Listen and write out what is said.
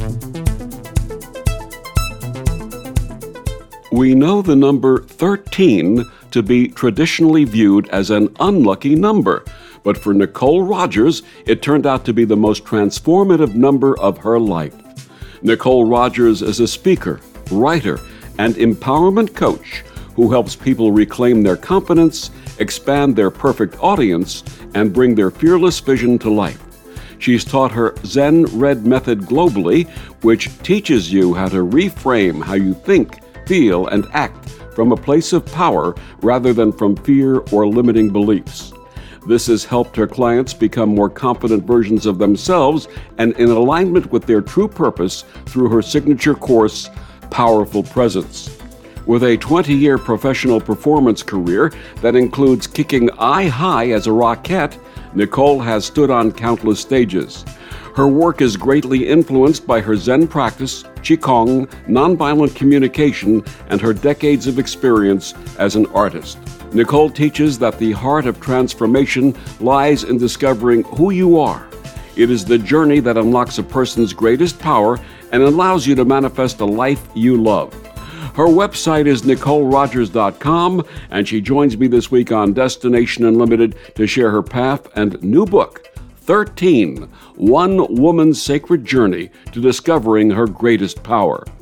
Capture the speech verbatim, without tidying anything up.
We know the number thirteen to be traditionally viewed as an unlucky number, but for Nicole Rogers, it turned out to be the most transformative number of her life. Nicole Rogers is a speaker, writer, and empowerment coach who helps people reclaim their confidence, expand their perfect audience, and bring their fearless vision to life. She's taught her Zen Red method globally, which teaches you how to reframe how you think, feel, and act from a place of power rather than from fear or limiting beliefs. This has helped her clients become more confident versions of themselves and in alignment with their true purpose through her signature course, Powerful Presence. With a twenty-year professional performance career that includes kicking eye-high as a rockette, Nicole has stood on countless stages. Her work is greatly influenced by her Zen practice, Qigong, nonviolent communication, and her decades of experience as an artist. Nicole teaches that the heart of transformation lies in discovering who you are. It is the journey that unlocks a person's greatest power and allows you to manifest a life you love. Her website is nicole rogers dot com, and she joins me this week on Destination Unlimited to share her path and new book, thirteen, One Woman's Sacred Journey to Discovering Her Greatest Power.